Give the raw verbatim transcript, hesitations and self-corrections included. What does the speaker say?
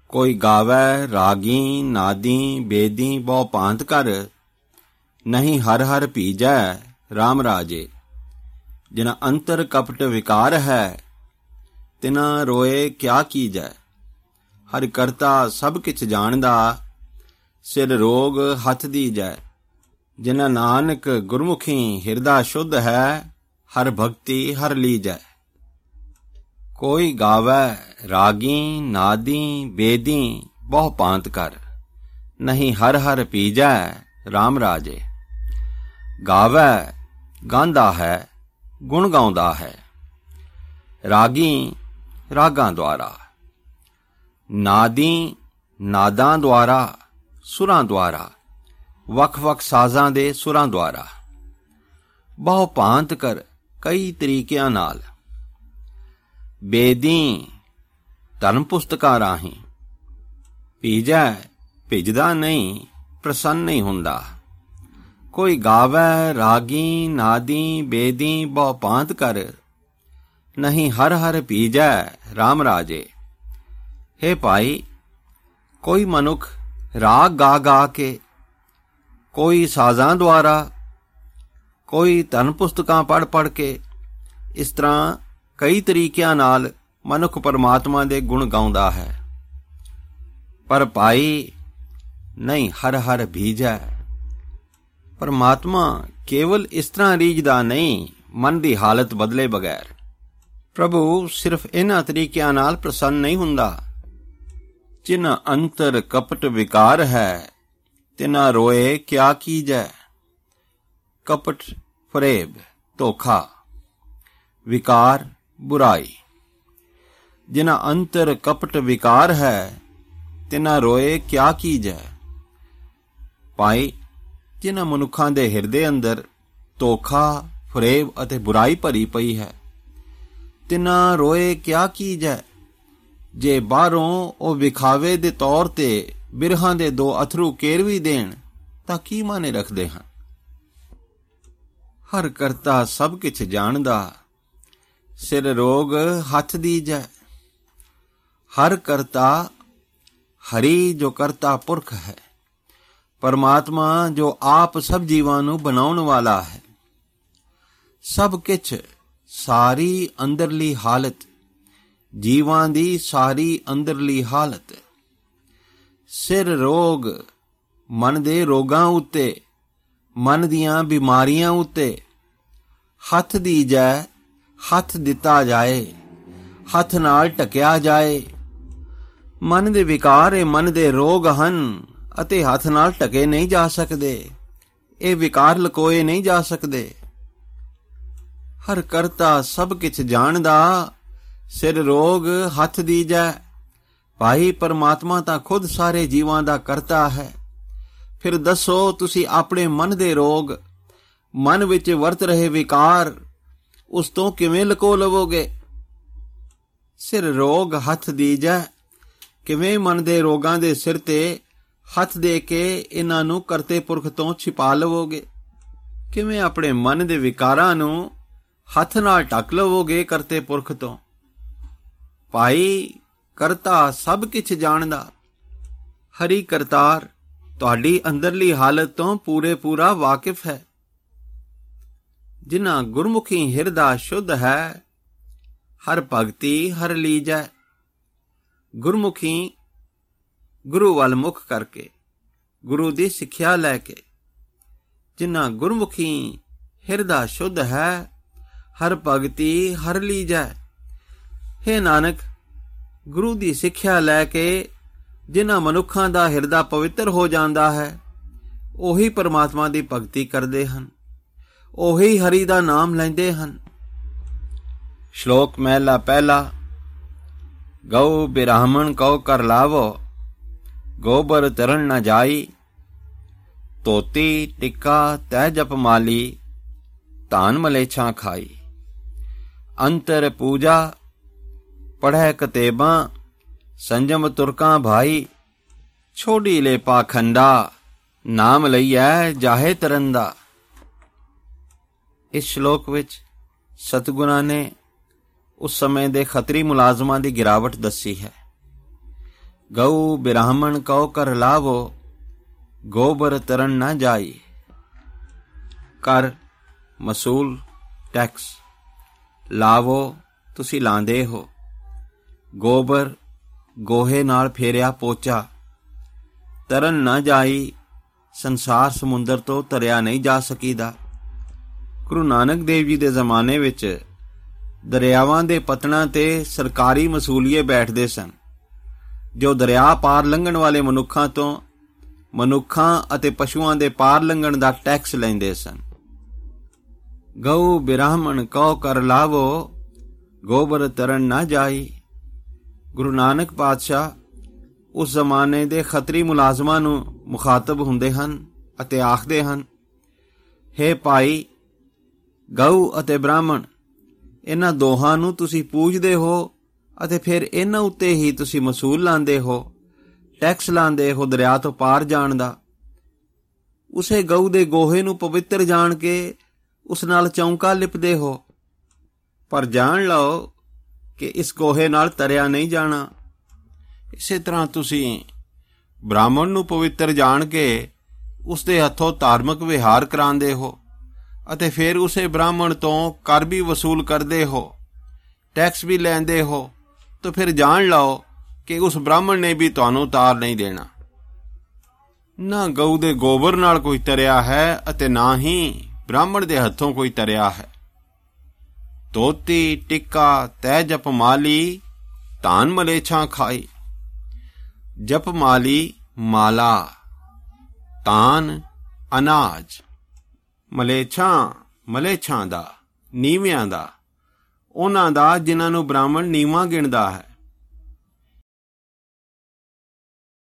ਕੋਈ ਗਾਵੈ ਰਾਗੀ ਨਾਦੀ ਬੇਦੀ ਬਹੁ ਭਾਂਤ ਕਰ, ਨਹੀਂ ਹਰ ਹਰ ਭੀਜੈ ਰਾਮ ਰਾਜੇ। ਜਿਨਾ ਅੰਤਰ ਕਪਟ ਵਿਕਾਰ ਹੈ, ਤਿਨਾ ਰੋਏ ਕਿਆ ਕੀਜੈ। ਹਰਿ ਕਰਤਾ ਸਭ ਕਿਛ ਜਾਣਦਾ, ਸਿਰ ਰੋਗ ਹੱਥ ਦੀਜੈ। ਜਿਨਾ ਨਾਨਕ ਗੁਰਮੁਖੀ ਹਿਰਦਾ ਸ਼ੁੱਧ ਹੈ, ਹਰ ਭਗਤੀ ਹਰ ਲੀਜੈ। ਕੋਈ ਗਾਵੈ ਰਾਗੀ ਨਾਦੀ ਬੇਦੀ ਬਹੁ ਭਾਂਤ ਕਰ, ਨਹੀਂ ਹਰ ਹਰ ਭੀਜੈ ਰਾਮ ਰਾਜੇ। ਗਾਵੈ ਗਾਂਦਾ ਹੈ, ਗੁਣ ਗਾਉਂਦਾ ਹੈ। ਰਾਗੀ ਰਾਗਾਂ ਦੁਆਰਾ, ਨਾਦੀ ਨਾਦਾਂ ਦੁਆਰਾ, ਸੁਰਾਂ ਦੁਆਰਾ, ਵੱਖ-ਵੱਖ ਸਾਜ਼ਾਂ ਦੇ ਸੁਰਾਂ ਦੁਆਰਾ। ਬਹੁ ਭਾਂਤ ਕਰ, ਕਈ ਤਰੀਕਿਆਂ ਨਾਲ। ਬੇਦੀ ਧਰਮ ਪੁਸਤਕਾਂ ਰਾਹੀਂ। ਭੀਜੈ ਭਿਜਦਾ ਨਹੀਂ, ਪ੍ਰਸੰਨ ਨਹੀਂ ਹੁੰਦਾ। ਕੋਈ ਗਾਵੈ ਰਾਗੀ ਨਾਦੀ ਬੇਦੀ ਬਹੁ ਭਾਂਤ ਕਰ, ਨਹੀਂ ਹਰ ਹਰ ਭੀਜੈ ਰਾਮ ਰਾਜੇ। ਹੇ ਭਾਈ, ਕੋਈ ਮਨੁੱਖ ਰਾਗ ਗਾ ਗਾ ਕੇ, ਕੋਈ ਸਾਜ਼ਾਂ ਦੁਆਰਾ, ਕੋਈ ਧਨ ਪੁਸਤਕਾਂ ਪੜ੍ਹ ਪੜ੍ਹ ਕੇ, ਇਸ ਤਰ੍ਹਾਂ ਕਈ ਤਰੀਕਿਆਂ ਨਾਲ ਮਨੁੱਖ ਪਰਮਾਤਮਾ ਦੇ ਗੁਣ ਗਾਉਂਦਾ ਹੈ। ਪਰ ਭਾਈ ਨਹੀਂ ਹਰ ਹਰ ਭੀਜੈ। ਪਰਮਾਤਮਾ ਕੇਵਲ ਇਸ ਤਰ੍ਹਾਂ ਰੀਝਦਾ ਨਹੀਂ, ਮਨ ਦੀ ਹਾਲਤ ਬਦਲੇ ਬਗੈਰ। ਪ੍ਰਭੂ ਸਿਰਫ ਇਹਨਾਂ ਤਰੀਕਿਆਂ ਨਾਲ ਪ੍ਰਸੰਨ ਨਹੀਂ ਹੁੰਦਾ। ਜਿਨ੍ਹਾਂ ਅੰਤਰ ਕਪਟ ਵਿਕਾਰ ਹੈ, ਤਿਨਾ ਰੋਏ ਕਿਆ ਕੀਜੈ। ਕਪਟ ਫਰੇਬ ਧੋਖਾ, ਵਿਕਾਰ ਬੁਰਾਈ। ਜਿਨ੍ਹਾਂ ਅੰਤਰ ਕਪਟ ਵਿਕਾਰ ਹੈ, ਤਿਨਾ ਰੋਏ ਕਿਆ ਕੀਜੈ। ਭਾਈ, ਜਿਨ੍ਹਾਂ ਮਨੁੱਖਾਂ ਦੇ ਹਿਰਦੇ ਅੰਦਰ ਧੋਖਾ ਫਰੇਬ ਅਤੇ ਬੁਰਾਈ ਭਰੀ ਪਈ ਹੈ, ਤਿਨਾ ਰੋਏ ਕਿਆ ਕੀਜੈ। ਜੇ ਬਾਹਰੋਂ ਉਹ ਵਿਖਾਵੇ ਦੇ ਤੌਰ ਤੇ ਬਿਰਹਾਂ ਦੇ ਦੋ ਅਥਰੂ ਕੇਰ ਵੀ ਦੇਣ ਤਾਂ ਕੀ ਮਾਨੇ ਰੱਖਦੇ ਹਨ। ਹਰ ਕਰਤਾ ਸਭ ਕਿਛ ਜਾਣਦਾ, ਸਿਰ ਰੋਗ ਹੱਥ ਦੀਜੈ। ਹਰ ਕਰਤਾ ਹਰੀ ਜੋ ਕਰਤਾ ਪੁਰਖ ਹੈ, ਪਰਮਾਤਮਾ ਜੋ ਆਪ ਸਭ ਜੀਵਾਂ ਨੂੰ ਬਣਾਉਣ ਵਾਲਾ ਹੈ। ਸਭ ਕਿਛ ਸਾਰੀ ਅੰਦਰਲੀ ਹਾਲਤ, ਜੀਵਾਂ ਦੀ ਸਾਰੀ ਅੰਦਰਲੀ ਹਾਲਤ। ਸਿਰ ਰੋਗ ਮਨ ਦੇ ਰੋਗਾਂ ਉੱਤੇ, ਮਨ ਦੀਆਂ ਬਿਮਾਰੀਆਂ ਉੱਤੇ। ਹੱਥ ਦੀਜੈ, ਹੱਥ ਦਿੱਤਾ ਜਾਏ, ਹੱਥ ਨਾਲ ਢਕਿਆ ਜਾਏ। ਮਨ ਦੇ ਵਿਕਾਰ ਇਹ ਮਨ ਦੇ ਰੋਗ ਹਨ ਅਤੇ ਹੱਥ ਨਾਲ ਢਕੇ ਨਹੀਂ ਜਾ ਸਕਦੇ। ਇਹ ਵਿਕਾਰ ਲਕੋਏ ਨਹੀਂ ਜਾ ਸਕਦੇ। ਹਰ ਕਰਤਾ ਸਭ ਕਿਛ ਜਾਣਦਾ, ਸਿਰ ਰੋਗ ਹੱਥ ਦੀਜੈ। ਭਾਈ, ਪਰਮਾਤਮਾ ਤਾਂ ਖੁਦ ਸਾਰੇ ਜੀਵਾਂ ਦਾ ਕਰਤਾ ਹੈ। ਫਿਰ ਦੱਸੋ, ਤੁਸੀਂ ਆਪਣੇ ਮਨ ਦੇ ਰੋਗ, ਮਨ ਵਿੱਚ ਵਰਤ ਰਹੇ ਵਿਕਾਰ, ਉਸ ਤੋਂ ਕਿਵੇਂ ਲਕੋ ਲਵੋਗੇ। ਸਿਰ ਰੋਗ ਹੱਥ ਦੀਜੈ। ਕਿਵੇਂ ਮਨ ਦੇ ਰੋਗਾਂ ਦੇ ਸਿਰ ਤੇ ਹੱਥ ਦੇ ਕੇ ਇਹਨਾਂ ਨੂੰ ਕਰਤੇ ਪੁਰਖ ਤੋਂ ਛਿਪਾ ਲਵੋਗੇ। ਕਿਵੇਂ ਆਪਣੇ ਮਨ ਦੇ ਵਿਕਾਰਾਂ ਨੂੰ ਹੱਥ ਨਾਲ ਢੱਕ ਲਵੋਗੇ ਕਰਤੇ ਪੁਰਖ ਤੋਂ। ਭਾਈ, ਕਰਤਾ ਸਭ ਕਿਛ ਜਾਣਦਾ। ਹਰੀ ਕਰਤਾਰ ਤੁਹਾਡੀ ਅੰਦਰਲੀ ਹਾਲਤ ਤੋਂ ਪੂਰੇ ਪੂਰਾ ਵਾਕਿਫ ਹੈ। ਜਿਨ੍ਹਾਂ ਗੁਰਮੁਖੀ ਹਿਰਦਾ ਸ਼ੁੱਧ ਹੈ, ਹਰ ਭਗਤੀ ਹਰ ਲੀਜੈ। ਗੁਰਮੁਖੀ ਗੁਰੂ ਵੱਲ ਮੁਖ ਕਰਕੇ, ਗੁਰੂ ਦੀ ਸਿੱਖਿਆ ਲੈ ਕੇ। ਜਿਨ੍ਹਾਂ ਗੁਰਮੁਖੀ ਹਿਰਦਾ ਸ਼ੁੱਧ ਹੈ, ਹਰ ਭਗਤੀ ਹਰ ਲੀਜੈ। ਹੇ ਨਾਨਕ, ਗੁਰੂ ਦੀ ਸਿੱਖਿਆ ਲੈ ਕੇ ਜਿਨ੍ਹਾਂ ਮਨੁੱਖਾਂ ਦਾ ਹਿਰਦਾ ਪਵਿੱਤਰ ਹੋ ਜਾਂਦਾ ਹੈ, ਉਹੀ ਪਰਮਾਤਮਾ ਦੀ ਭਗਤੀ ਕਰਦੇ ਹਨ, ਉਹੀ ਹਰੀ ਦਾ ਨਾਮ ਲੈਂਦੇ ਹਨ। ਸ਼ਲੋਕ ਮਹਿਲਾ ਪਹਿਲਾ। ਗਊ ਬਿਰਾਹਮਣ ਕਉ ਕਰ ਲਾਵੋ, ਗੋਬਰ ਤਰਨ ਨ ਜਾਈ। ਧੋਤੀ ਟਿੱਕਾ ਤੈ ਜਪ ਮਾਲੀ, ਧਾਨ ਮਲੇਛਾਂ ਖਾਈ। ਅੰਤਰ ਪੂਜਾ ਪੜ੍ਹੈ ਕਤੇਬਾਂ, ਸੰਜਮ ਤੁਰਕਾਂ ਭਾਈ। ਛੋੜੀ ਲੈ ਪਾਖੰਡਾ, ਨਾਮ ਲਈਐ ਜਾਹੇ ਤਰੰਦਾ। ਇਸ ਸ਼ਲੋਕ ਵਿੱਚ ਸਤਿਗੁਰਾਂ ਨੇ ਉਸ ਸਮੇਂ ਦੇ ਖੱਤਰੀ ਮੁਲਾਜ਼ਮਾਂ ਦੀ ਗਿਰਾਵਟ ਦੱਸੀ ਹੈ। ਗਊ ਬ੍ਰਾਹਮਣ ਕਉ ਕਰ ਲਾਵੋ, ਗੋਬਰ ਤਰਨ ਨਾ ਜਾਈ। ਕਰ ਮਸੂਲ, ਟੈਕਸ। ਲਾਵੋ ਤੁਸੀਂ ਲਾਂਦੇ ਹੋ। ਗੋਬਰ ਗੋਹੇ ਨਾਲ ਫੇਰਿਆ ਪੋਚਾ। ਤਰਨ ਨਾ ਜਾਈ, ਸੰਸਾਰ ਸਮੁੰਦਰ ਤੋਂ ਤਰਿਆ ਨਹੀਂ ਜਾ ਸਕੀਦਾ। ਗੁਰੂ ਨਾਨਕ ਦੇਵ ਜੀ ਦੇ ਜ਼ਮਾਨੇ ਵਿੱਚ ਦਰਿਆਵਾਂ ਦੇ ਪਤਨਾਂ 'ਤੇ ਸਰਕਾਰੀ ਮਸੂਲੀਏ ਬੈਠਦੇ ਸਨ, ਜੋ ਦਰਿਆ ਪਾਰ ਲੰਘਣ ਵਾਲੇ ਮਨੁੱਖਾਂ ਤੋਂ ਮਨੁੱਖਾਂ ਅਤੇ ਪਸ਼ੂਆਂ ਦੇ ਪਾਰ ਲੰਘਣ ਦਾ ਟੈਕਸ ਲੈਂਦੇ ਸਨ। ਗਊ ਬ੍ਰਾਹਮਣ ਕਉ ਕਰ ਲਾਵੋ, ਗੋਬਰ ਤਰਨ ਨਾ ਜਾਈ। ਗੁਰੂ ਨਾਨਕ ਪਾਤਸ਼ਾਹ ਉਸ ਜ਼ਮਾਨੇ ਦੇ ਖੱਤਰੀ ਮੁਲਾਜ਼ਮਾਂ ਨੂੰ ਮੁਖਾਤਬ ਹੁੰਦੇ ਹਨ ਅਤੇ ਆਖਦੇ ਹਨ, ਹੇ ਭਾਈ, ਗਊ ਅਤੇ ਬ੍ਰਾਹਮਣ, ਇਹਨਾਂ ਦੋਹਾਂ ਨੂੰ ਤੁਸੀਂ ਪੂਜਦੇ ਹੋ ਅਤੇ ਫਿਰ ਇਹਨਾਂ ਉੱਤੇ ਹੀ ਤੁਸੀਂ ਮਸੂਲ ਲਾਉਂਦੇ ਹੋ, ਟੈਕਸ ਲਾਉਂਦੇ ਹੋ ਦਰਿਆ ਤੋਂ ਪਾਰ ਜਾਣ ਦਾ। ਉਸੇ ਗਊ ਦੇ ਗੋਹੇ ਨੂੰ ਪਵਿੱਤਰ ਜਾਣ ਕੇ ਉਸ ਨਾਲ ਚੌਂਕਾ ਲਿਪਦੇ ਹੋ, ਪਰ ਜਾਣ ਲਓ ਕਿ ਇਸ ਗੋਹੇ ਨਾਲ ਤਰਿਆ ਨਹੀਂ ਜਾਣਾ। ਇਸੇ ਤਰ੍ਹਾਂ ਤੁਸੀਂ ਬ੍ਰਾਹਮਣ ਨੂੰ ਪਵਿੱਤਰ ਜਾਣ ਕੇ ਉਸ ਦੇ ਹੱਥੋਂ ਧਾਰਮਿਕ ਵਿਹਾਰ ਕਰਾਉਂਦੇ ਹੋ ਅਤੇ ਫਿਰ ਉਸੇ ਬ੍ਰਾਹਮਣ ਤੋਂ ਕਰ ਵੀ ਵਸੂਲ ਕਰਦੇ ਹੋ, ਟੈਕਸ ਵੀ ਲੈਂਦੇ ਹੋ, ਤਾਂ ਫਿਰ ਜਾਣ ਲਓ ਕਿ ਉਸ ਬ੍ਰਾਹਮਣ ਨੇ ਵੀ ਤੁਹਾਨੂੰ ਤਾਰ ਨਹੀਂ ਦੇਣਾ। ਨਾ ਗਊ ਦੇ ਗੋਬਰ ਨਾਲ ਕੋਈ ਤਰਿਆ ਹੈ ਅਤੇ ਨਾ ਹੀ ਬ੍ਰਾਹਮਣ ਦੇ ਹੱਥੋਂ ਕੋਈ ਤਰਿਆ ਹੈ। ਧੋਤੀ ਟਿੱਕਾ ਤੈ ਜਪ ਮਾਲੀ, ਧਾਨ ਮਲੇਛਾਂ ਖਾਈ। ਜਪ ਮਾਲੀ ਮਾਲਾ, ਧਾਨ ਅਨਾਜ, ਮਲੇਛਾਂ ਮਲੇਛਾਂ ਦਾ, ਨੀਵਿਆਂ ਦਾ, ਉਹਨਾਂ ਦਾ ਜਿਨ੍ਹਾਂ ਨੂੰ ਬ੍ਰਾਹਮਣ ਨੀਵਾਂ ਗਿਣਦਾ ਹੈ।